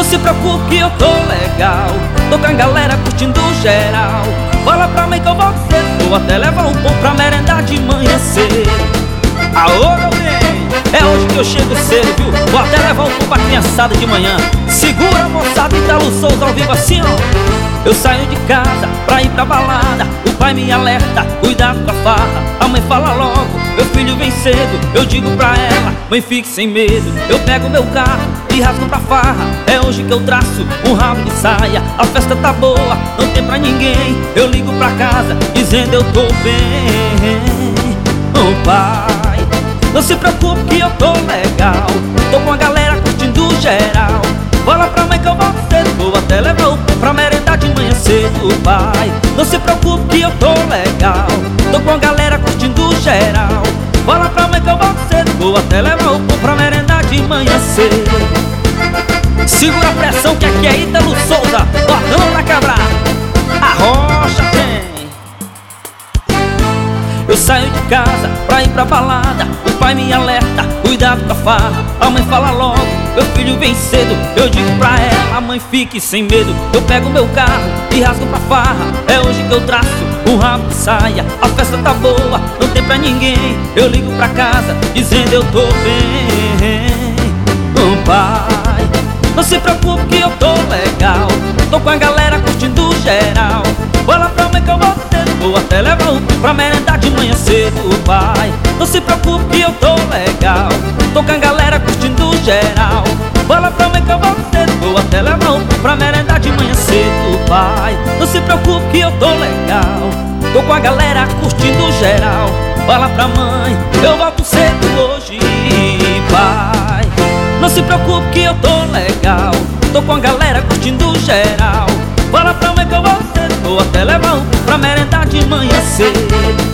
se preocupe que eu tô legal, tô com a galera curtindo geral. Fala pra mãe que eu volto cedo, vou até levar um pão pra merendar de manhã cedo. Aô, meu bem, é hoje que eu chego cedo, viu? Vou até levar um pão pra criançada de manhã. Segura, moçada, Italo Souza ao vivo assim, ó. Eu saio de casa pra ir pra balada, o pai me alerta, cuidado com a farra. A mãe fala logo, meu filho vem cedo. Eu digo pra ela, mãe fique sem medo. Eu pego meu carro e rasgo pra farra. É hoje que eu traço um rabo de saia. A festa tá boa, não tem pra ninguém. Eu ligo pra casa dizendo eu tô bem. Oh pai, não se preocupe que eu tô legal, tô com a galera curtindo geral. Fala pra mãe que eu volto cedo, vou até levar o pão pra merendar de manhã cedo. Pai, não se preocupe que eu tô legal, tô com a galera curtindo geral. Fala pra mãe que eu volto cedo, vou até levar o pão pra merendar de manhã cedo. Segura a pressão que aqui é Italo Souza, botando pra quebrar. A rocha tem. Eu saio de casa pra ir pra balada, o pai me alerta, cuidado com a farra. A mãe fala logo, meu filho vem cedo. Eu digo pra ela, mãe fique sem medo. Eu pego meu carro e rasgo pra farra. É hoje que eu traço um rabo de saia. A festa tá boa, não tem pra ninguém. Eu ligo pra casa dizendo eu tô bem. Oh pai, não se preocupe que eu tô legal, tô com a galera curtindo geral. Fala pra mãe que eu volto cedo, vou até levar um pão pra merendar de manhã cedo. Pai, não se preocupe que eu tô legal, tô com a galera curtindo geral. Fala pra mãe que eu volto cedo, vou até levar um pão pra merendar de manhã cedo. Pai, não se preocupe que eu tô legal, tô com a galera curtindo geral. Fala pra mãe, eu volto cedo hoje. Pai, não se preocupe que eu tô legal, tô com a galera curtindo geral. Fala pra mãe que eu volto cedo, vou até levar um pão pra merendar de manhã cedo.